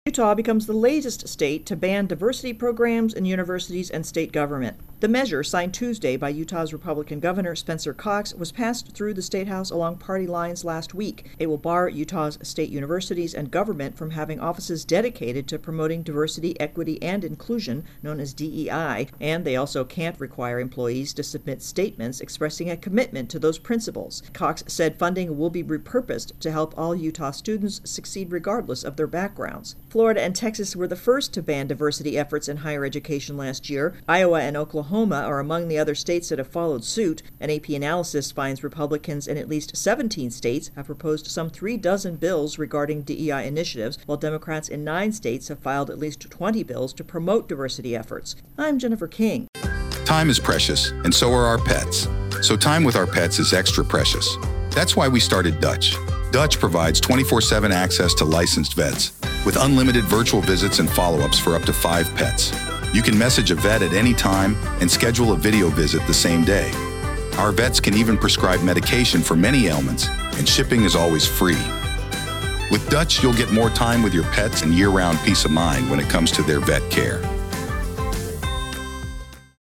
Utah becomes the latest state to ban diversity programs in universities and state government. The measure, signed Tuesday by Utah's Republican Governor Spencer Cox, was passed through the State House along party lines last week. It will bar Utah's state universities and government from having offices dedicated to promoting diversity, equity, and inclusion, known as DEI, and they also can't require employees to submit statements expressing a commitment to those principles. Cox said funding will be repurposed to help all Utah students succeed regardless of their backgrounds. Florida and Texas were the first to ban diversity efforts in higher education last year. Iowa and Oklahoma are among the other states that have followed suit. An AP analysis finds Republicans in at least 17 states have proposed some 36 bills regarding DEI initiatives, while Democrats in 9 states have filed at least 20 bills to promote diversity efforts. I'm Jennifer King. Time is precious, and so are our pets. So time with our pets is extra precious. That's why we started Dutch. Dutch provides 24/7 access to licensed vets, with unlimited virtual visits and follow-ups for up to 5 pets. You can message a vet at any time and schedule a video visit the same day. Our vets can even prescribe medication for many ailments, and shipping is always free. With Dutch, you'll get more time with your pets and year-round peace of mind when it comes to their vet care.